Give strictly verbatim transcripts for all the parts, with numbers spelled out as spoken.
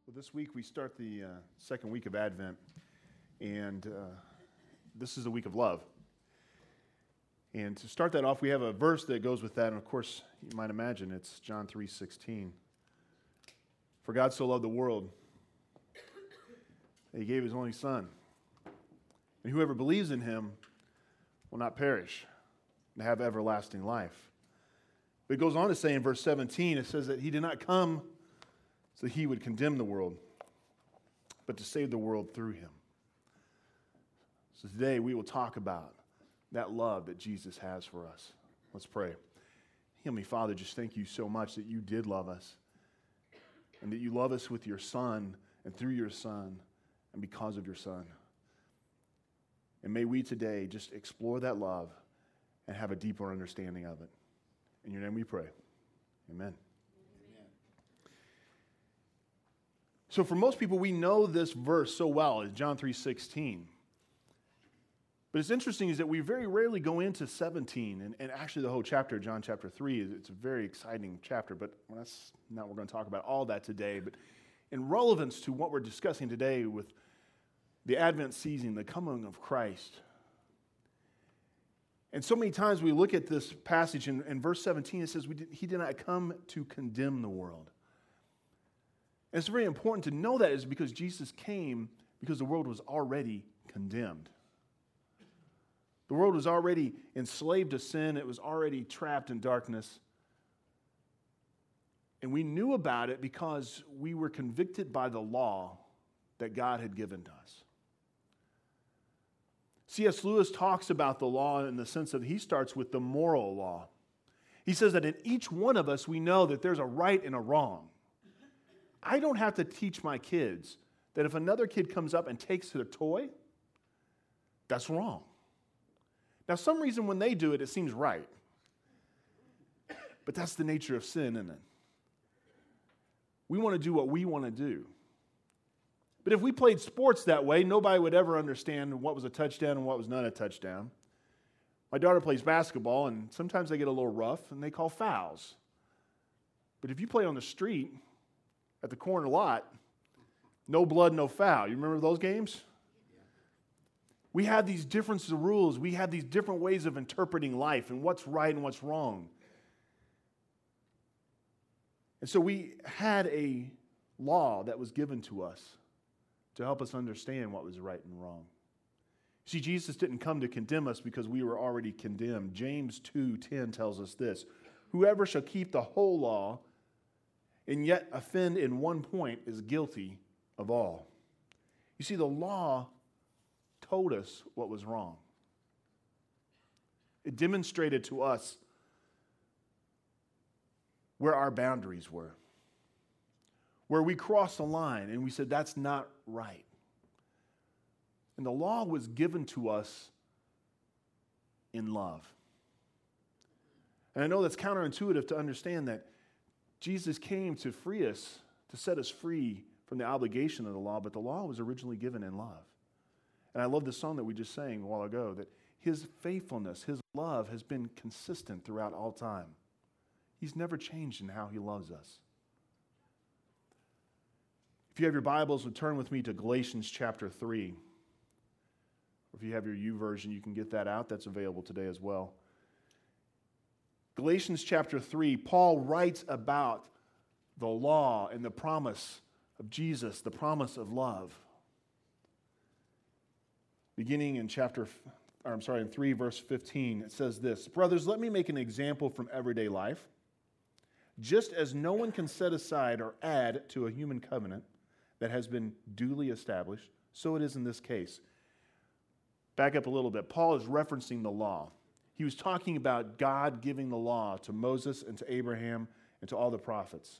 Well, this week we start the uh, second week of Advent, and uh, this is the week of love. And to start that off, we have a verse that goes with that, and of course, you might imagine it's John three sixteen. For God so loved the world that he gave his only Son, and whoever believes in him will not perish and have everlasting life. But it goes on to say in verse seventeen, it says that he did not come so that he would condemn the world, but to save the world through him. So today we will talk about that love that Jesus has for us. Let's pray. Heavenly Father, just thank you so much that you did love us, and that you love us with your Son, and through your Son, and because of your Son. And may we today just explore that love and have a deeper understanding of it. In your name we pray. Amen. So for most people, we know this verse so well, it's John three sixteen. But it's interesting is that we very rarely go into seventeen, and, and actually the whole chapter, John chapter three, is it's a very exciting chapter, but that's not what we're going to talk about all that today. But in relevance to what we're discussing today with the Advent season, the coming of Christ. And so many times we look at this passage, in, in verse seventeen, it says, we did, he did not come to condemn the world. And it's very important to know that is because Jesus came because the world was already condemned. The world was already enslaved to sin. It was already trapped in darkness. And we knew about it because we were convicted by the law that God had given to us. C S Lewis talks about the law in the sense that he starts with the moral law. He says that in each one of us we know that there's a right and a wrong. I don't have to teach my kids that if another kid comes up and takes their toy, that's wrong. Now, some reason when they do it, it seems right. But that's the nature of sin, isn't it? We want to do what we want to do. But if we played sports that way, nobody would ever understand what was a touchdown and what was not a touchdown. My daughter plays basketball, and sometimes they get a little rough, and they call fouls. But if you play on the street, at the corner lot, no blood, no foul. You remember those games? We have these differences of rules. We have these different ways of interpreting life and what's right and what's wrong. And so we had a law that was given to us to help us understand what was right and wrong. See, Jesus didn't come to condemn us because we were already condemned. James two ten tells us this: whoever shall keep the whole law and yet offend in one point is guilty of all. You see, the law told us what was wrong. It demonstrated to us where our boundaries were, where we crossed the line and we said, that's not right. And the law was given to us in love. And I know that's counterintuitive to understand that Jesus came to free us, to set us free from the obligation of the law, but the law was originally given in love. And I love the song that we just sang a while ago, that his faithfulness, his love has been consistent throughout all time. He's never changed in how he loves us. If you have your Bibles, turn with me to Galatians chapter three. Or if you have your U version, you can get that out. That's available today as well. Galatians chapter three, Paul writes about the law and the promise of Jesus, the promise of love. Beginning in chapter, or I'm sorry, in three, verse fifteen, it says this: brothers, let me make an example from everyday life. Just as no one can set aside or add to a human covenant that has been duly established, so it is in this case. Back up a little bit. Paul is referencing the law. He was talking about God giving the law to Moses and to Abraham and to all the prophets.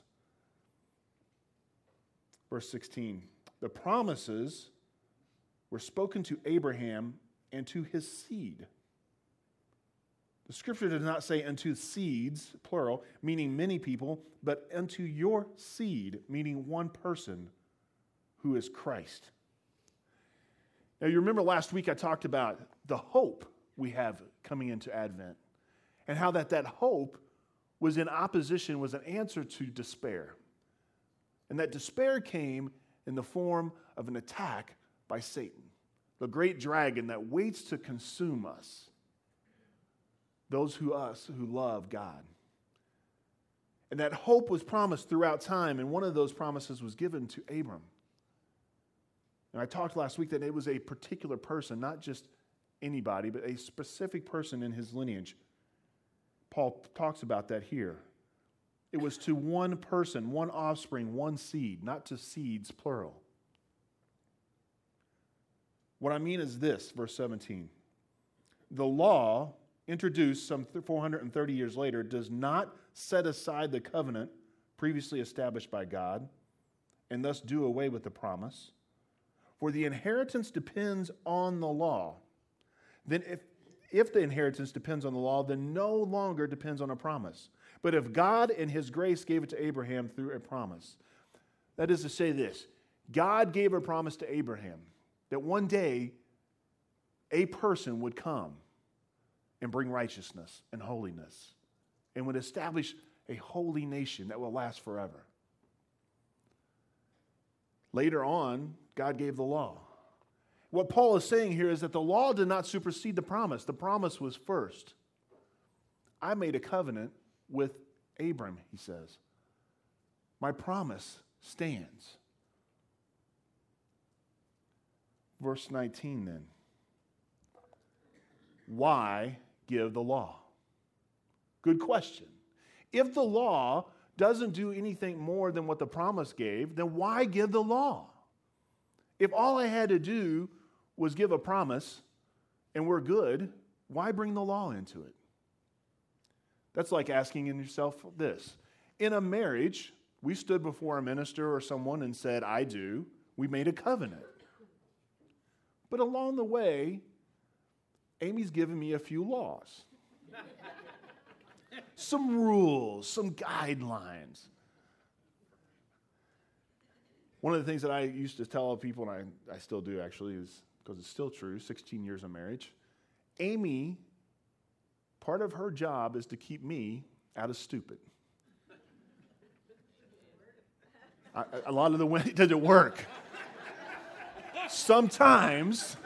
Verse sixteen, the promises were spoken to Abraham and to his seed. The scripture does not say unto seeds, plural, meaning many people, but unto your seed, meaning one person, who is Christ. Now you remember last week I talked about the hope we have coming into Advent, and how that that hope was in opposition, was an answer to despair. And that despair came in the form of an attack by Satan, the great dragon that waits to consume us, those who us who love God. And that hope was promised throughout time, and one of those promises was given to Abram. And I talked last week that it was a particular person, not just anybody, but a specific person in his lineage. Paul talks about that here. It was to one person, one offspring, one seed, not to seeds, plural. What I mean is this, verse seventeen. The law, introduced some four hundred thirty years later, does not set aside the covenant previously established by God and thus do away with the promise. For the inheritance depends on the law. Then if, if the inheritance depends on the law, then no longer depends on a promise. But if God in his grace gave it to Abraham through a promise, that is to say this, God gave a promise to Abraham that one day a person would come and bring righteousness and holiness and would establish a holy nation that will last forever. Later on, God gave the law. What Paul is saying here is that the law did not supersede the promise. The promise was first. I made a covenant with Abram, he says. My promise stands. Verse nineteen then. Why give the law? Good question. If the law doesn't do anything more than what the promise gave, then why give the law? If all I had to do was give a promise and we're good, why bring the law into it? That's like asking yourself this. In a marriage, we stood before a minister or someone and said, I do. We made a covenant. But along the way, Amy's given me a few laws. Some rules, some guidelines. One of the things that I used to tell people, and I, I still do actually, is because it's still true, sixteen years of marriage, Amy, part of her job is to keep me out of stupid. I, a lot of the women, it doesn't work. Sometimes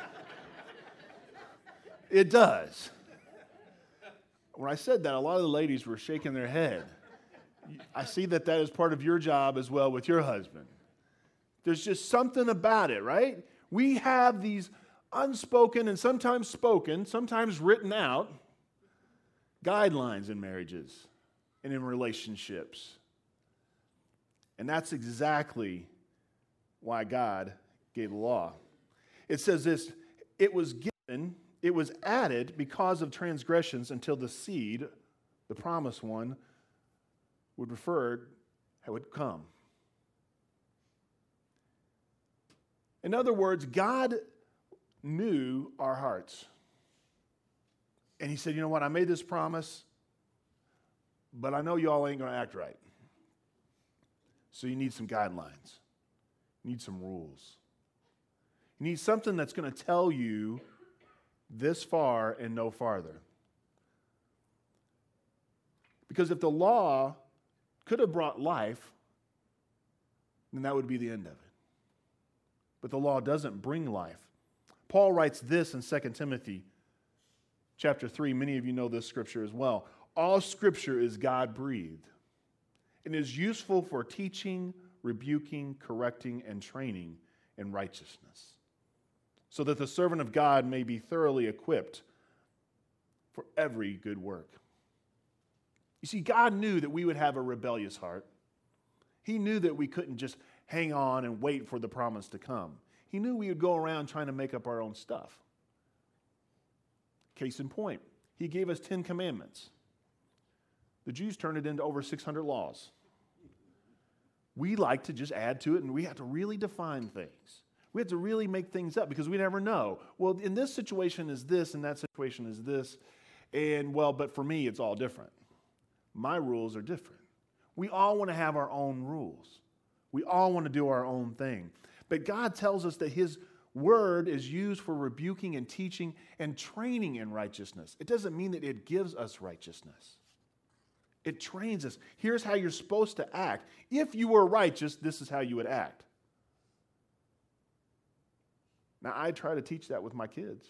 it does. When I said that, a lot of the ladies were shaking their head. I see that that is part of your job as well with your husband. There's just something about it, right? We have these unspoken and sometimes spoken, sometimes written out guidelines in marriages and in relationships. And that's exactly why God gave the law. It says this, it was given, it was added because of transgressions until the seed, the promised one, would refer, would come. In other words, God knew our hearts. And he said, you know what, I made this promise, but I know y'all ain't going to act right. So you need some guidelines. You need some rules. You need something that's going to tell you this far and no farther. Because if the law could have brought life, then that would be the end of it. But the law doesn't bring life. Paul writes this in Second Timothy chapter three. Many of you know this scripture as well. All scripture is God-breathed and is useful for teaching, rebuking, correcting, and training in righteousness, so that the servant of God may be thoroughly equipped for every good work. You see, God knew that we would have a rebellious heart. He knew that we couldn't just hang on and wait for the promise to come. He knew we would go around trying to make up our own stuff. Case in point, he gave us Ten Commandments. The Jews turned it into over six hundred laws. We like to just add to it, and we have to really define things. We have to really make things up because we never know. Well, in this situation is this, and that situation is this. And, well, but for me, it's all different. My rules are different. We all want to have our own rules. We all want to do our own thing. But God tells us that his word is used for rebuking and teaching and training in righteousness. It doesn't mean that it gives us righteousness. It trains us. Here's how you're supposed to act. If you were righteous, this is how you would act. Now, I try to teach that with my kids.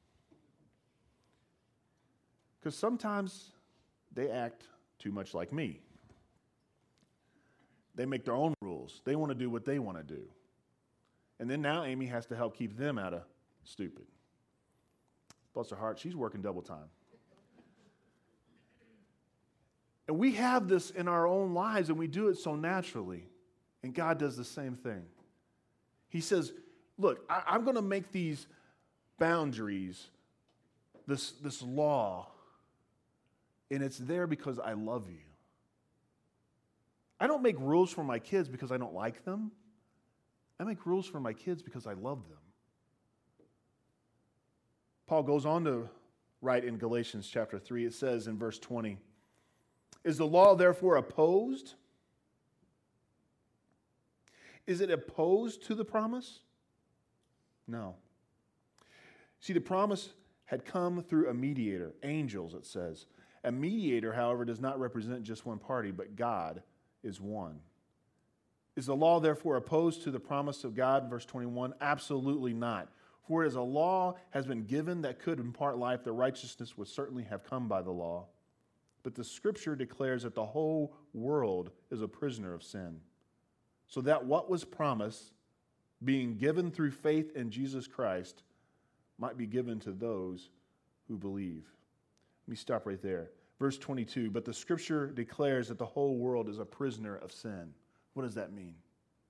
Because sometimes they act too much like me. They make their own rules. They want to do what they want to do. And then now Amy has to help keep them out of stupid. Bless her heart, she's working double time. And we have this in our own lives, and we do it so naturally. And God does the same thing. He says, look, I, I'm going to make these boundaries, this, this law, and it's there because I love you. I don't make rules for my kids because I don't like them. I make rules for my kids because I love them. Paul goes on to write in Galatians chapter three, it says in verse twenty, is the law therefore opposed? Is it opposed to the promise? No. See, the promise had come through a mediator, angels, it says. A mediator, however, does not represent just one party, but God is one. Is the law therefore opposed to the promise of God? Verse twenty-one, absolutely not. For as a law has been given that could impart life, the righteousness would certainly have come by the law. But the Scripture declares that the whole world is a prisoner of sin. So that what was promised, being given through faith in Jesus Christ, might be given to those who believe. Let me stop right there. Verse twenty-two, but the Scripture declares that the whole world is a prisoner of sin. What does that mean?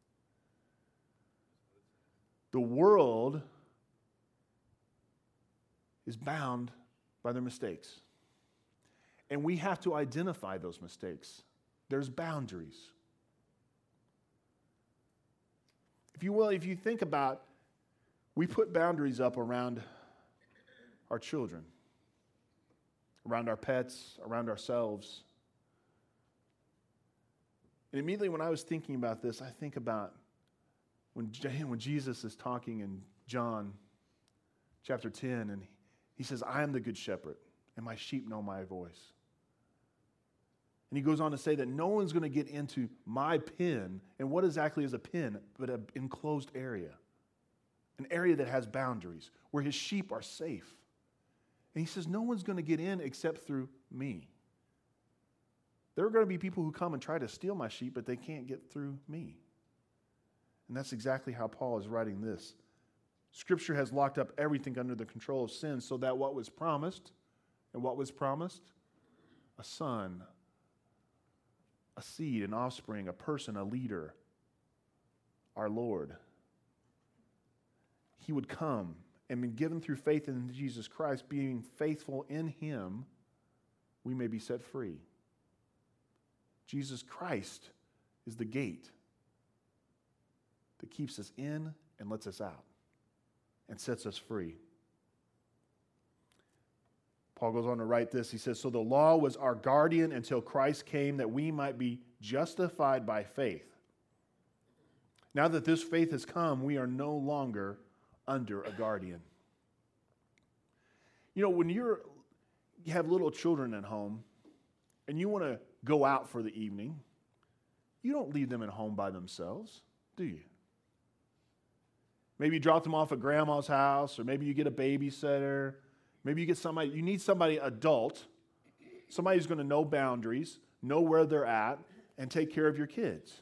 The world is bound by their mistakes. And we have to identify those mistakes. There's boundaries. If you will, if you think about, we put boundaries up around our children, around our pets, around ourselves. And immediately when I was thinking about this, I think about when, when Jesus is talking in John chapter ten, and he says, I am the good shepherd, and my sheep know my voice. And he goes on to say that no one's going to get into my pen. And what exactly is a pen? But an enclosed area, an area that has boundaries, where his sheep are safe. And he says, no one's going to get in except through me. There are going to be people who come and try to steal my sheep, but they can't get through me. And that's exactly how Paul is writing this. Scripture has locked up everything under the control of sin so that what was promised, and what was promised? A son, a seed, an offspring, a person, a leader, our Lord. He would come and be given through faith in Jesus Christ, being faithful in him, we may be set free. Jesus Christ is the gate that keeps us in and lets us out and sets us free. Paul goes on to write this. He says, so the law was our guardian until Christ came that we might be justified by faith. Now that this faith has come, we are no longer under a guardian. You know, when you're, you have little children at home and you want to go out for the evening, you don't leave them at home by themselves, do you? Maybe you drop them off at grandma's house, or maybe you get a babysitter. Maybe you get somebody, you need somebody adult, somebody who's going to know boundaries, know where they're at, and take care of your kids.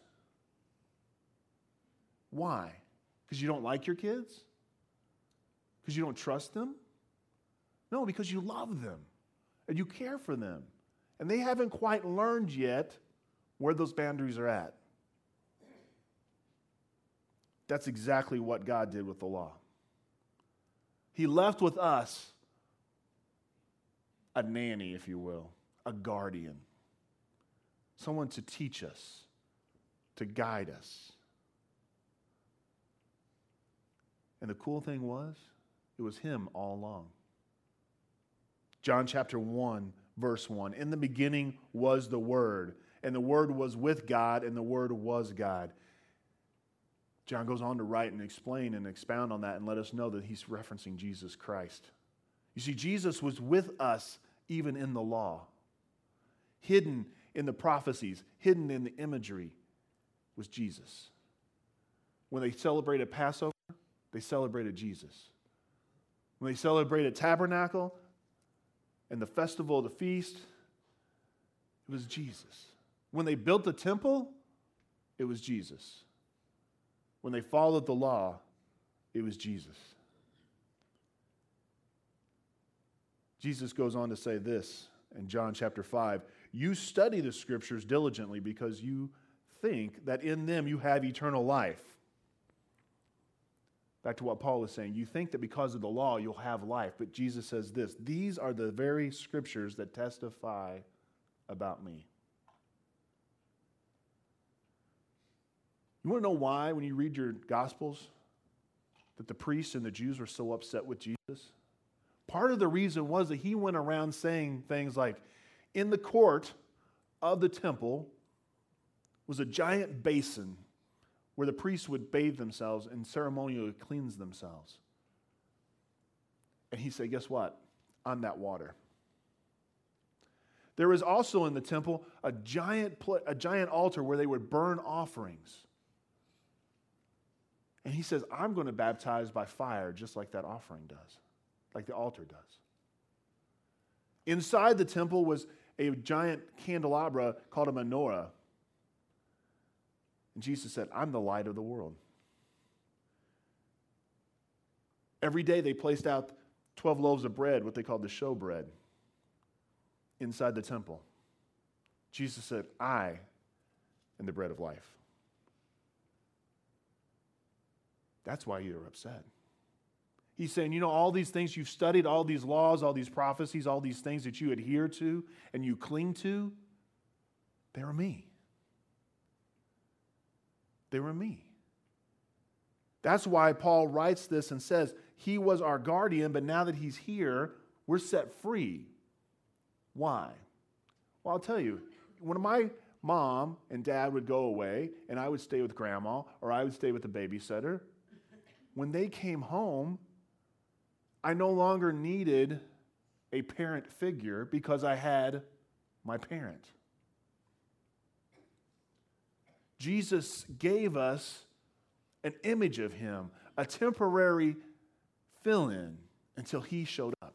Why? Because you don't like your kids? Because you don't trust them? No, because you love them and you care for them. And they haven't quite learned yet where those boundaries are at. That's exactly what God did with the law. He left with us a nanny, if you will, a guardian, someone to teach us, to guide us. And the cool thing was, it was him all along. John chapter one, verse one, in the beginning was the Word, and the Word was with God, and the Word was God. John goes on to write and explain and expound on that and let us know that he's referencing Jesus Christ. You see, Jesus was with us even in the law, hidden in the prophecies, hidden in the imagery, was Jesus. When they celebrated Passover, they celebrated Jesus. When they celebrated Tabernacle and the festival of the feast, it was Jesus. When they built the temple, it was Jesus. When they followed the law, it was Jesus. Jesus goes on to say this in John chapter five, you study the scriptures diligently because you think that in them you have eternal life. Back to what Paul is saying. You think that because of the law you'll have life, but Jesus says this, these are the very scriptures that testify about me. You want to know why, when you read your Gospels, that the priests and the Jews were so upset with Jesus? Part of the reason was that he went around saying things like, in the court of the temple was a giant basin where the priests would bathe themselves and ceremonially cleanse themselves. And he said, guess what? I'm that water. There was also in the temple a giant, a giant altar where they would burn offerings. And he says, I'm going to baptize by fire just like that offering does, like the altar does. Inside the temple was a giant candelabra called a menorah. And Jesus said, I'm the light of the world. Every day they placed out twelve loaves of bread, what they called the showbread, inside the temple. Jesus said, I am the bread of life. That's why you're upset. He's saying, you know, all these things you've studied, all these laws, all these prophecies, all these things that you adhere to and you cling to, they were me. They were me. That's why Paul writes this and says, he was our guardian, but now that he's here, we're set free. Why? Well, I'll tell you, when my mom and dad would go away and I would stay with grandma or I would stay with the babysitter, when they came home, I no longer needed a parent figure because I had my parent. Jesus gave us an image of him, a temporary fill-in until he showed up.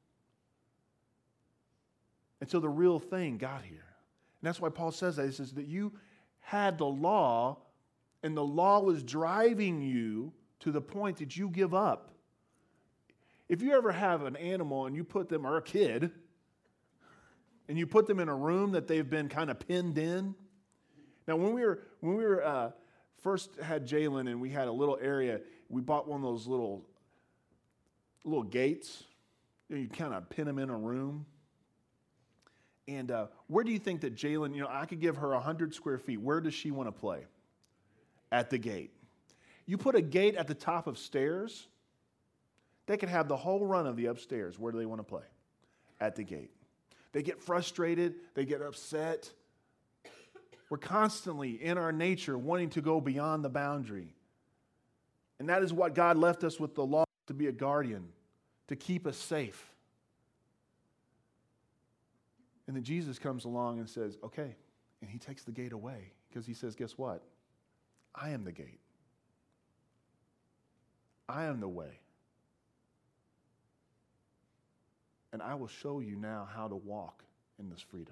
Until the real thing got here. And that's why Paul says that. He says that you had the law, and the law was driving you to the point that you give up. If you ever have an animal and you put them, or a kid, and you put them in a room that they've been kind of pinned in. Now, when we were when we were uh, first had Jalen and we had a little area, we bought one of those little little gates. You know, you kind of pin them in a room. And uh, where do you think that Jalen, you know, I could give her one hundred square feet. Where does she want to play? At the gate. You put a gate at the top of stairs, they could have the whole run of the upstairs. Where do they want to play? At the gate. They get frustrated. They get upset. We're constantly in our nature wanting to go beyond the boundary. And that is what God left us with the law, to be a guardian, to keep us safe. And then Jesus comes along and says, okay, and he takes the gate away because he says, guess what? I am the gate. I am the way. And I will show you now how to walk in this freedom.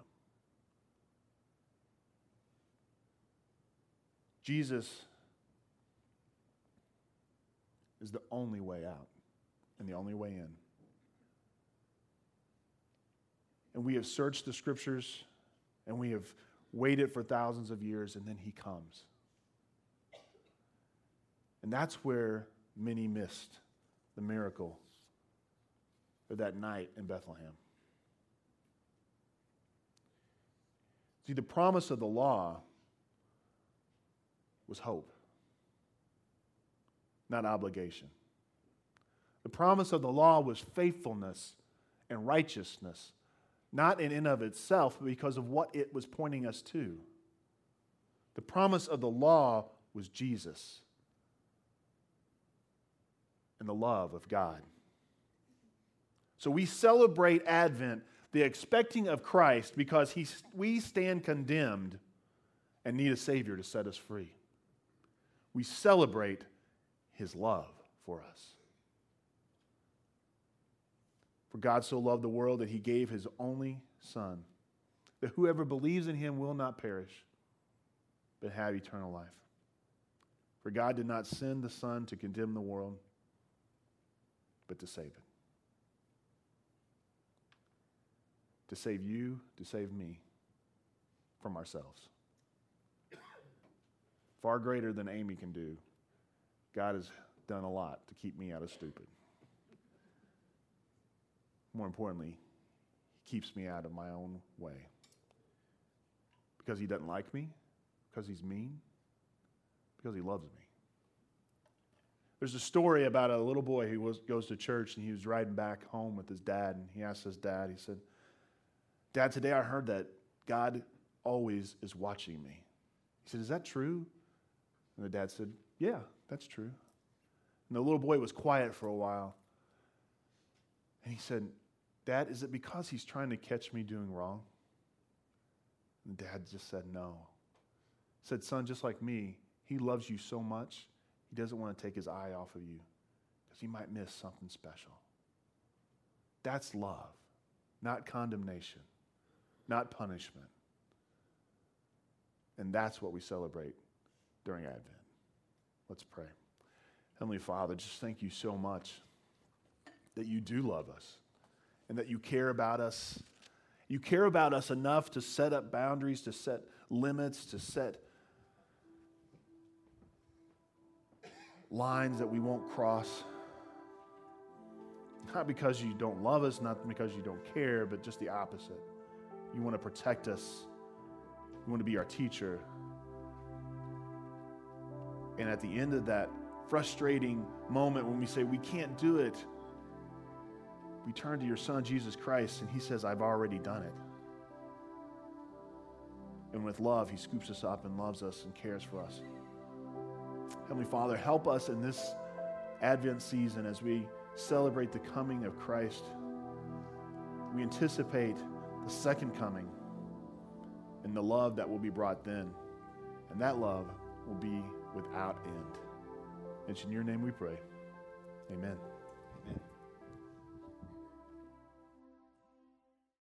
Jesus is the only way out and the only way in. And we have searched the scriptures and we have waited for thousands of years, and then he comes. And that's where many missed the miracle of that night in Bethlehem. See, the promise of the law was hope, not obligation. The promise of the law was faithfulness and righteousness, not in and of itself, but because of what it was pointing us to. The promise of the law was Jesus and the love of God. So we celebrate Advent the expecting of Christ because he, we stand condemned and need a Savior to set us free. We celebrate his love for us. For God so loved the world that he gave his only Son, that whoever believes in him will not perish, but have eternal life. For God did not send the Son to condemn the world, but to save it. To save you, to save me from ourselves. Far greater than Amy can do, God has done a lot to keep me out of stupid. More importantly, he keeps me out of my own way. Because he doesn't like me, because he's mean, because he loves me. There's a story about a little boy who was, goes to church, and he was riding back home with his dad, and he asked his dad, he said, "Dad, today I heard that God always is watching me." He said, "Is that true?" And the dad said, "Yeah, that's true." And the little boy was quiet for a while. And he said, "Dad, is it because he's trying to catch me doing wrong?" And Dad just said, "No." He said, "Son, just like me, he loves you so much, he doesn't want to take his eye off of you because he might miss something special." That's love, not condemnation, not punishment. And that's what we celebrate during Advent. Let's pray. Heavenly Father, just thank you so much that you do love us and that you care about us. You care about us enough to set up boundaries, to set limits, to set lines that we won't cross. Not because you don't love us, not because you don't care, but just the opposite. You want to protect us. You want to be our teacher. And at the end of that frustrating moment when we say we can't do it, we turn to your Son, Jesus Christ, and he says, "I've already done it." And with love, he scoops us up and loves us and cares for us. Heavenly Father, help us in this Advent season as we celebrate the coming of Christ. We anticipate the second coming and the love that will be brought then. And that love will be without end. It's in your name we pray. Amen.